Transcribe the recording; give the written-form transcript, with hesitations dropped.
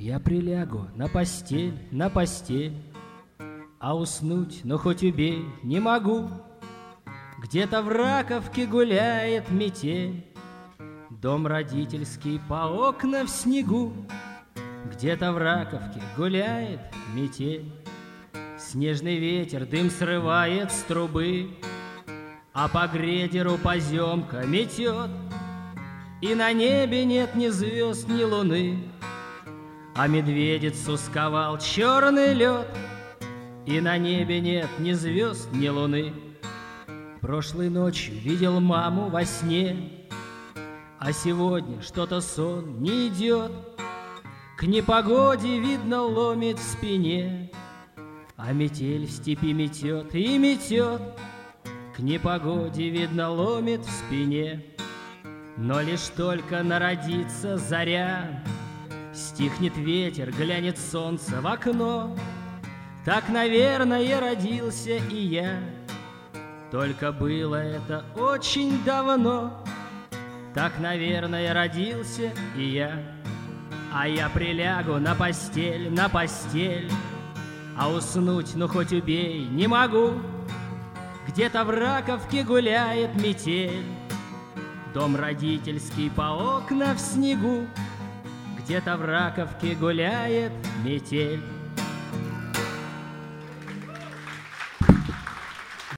Я прилягу на постель, а уснуть, ну хоть убей, не могу. Где-то в Раковке гуляет метель, дом родительский по окна в снегу. Где-то в Раковке гуляет метель, снежный ветер дым срывает с трубы, а по грейдеру поземка метет, и на небе нет ни звезд, ни луны, а медведицу сковал черный лед, и на небе нет ни звезд, ни луны. Прошлой ночью видел маму во сне, а сегодня что-то сон не идет. К непогоде, видно, ломит в спине, а метель в степи метет и метет. К непогоде, видно, ломит в спине. Но лишь только народится заря, стихнет ветер, глянет солнце в окно. Так, наверное, родился и я, только было это очень давно. Так, наверное, родился и я. А я прилягу на постель, а уснуть, ну хоть убей, не могу. Где-то в Раковке гуляет метель, дом родительский по окна в снегу. Где-то в Раковке гуляет метель.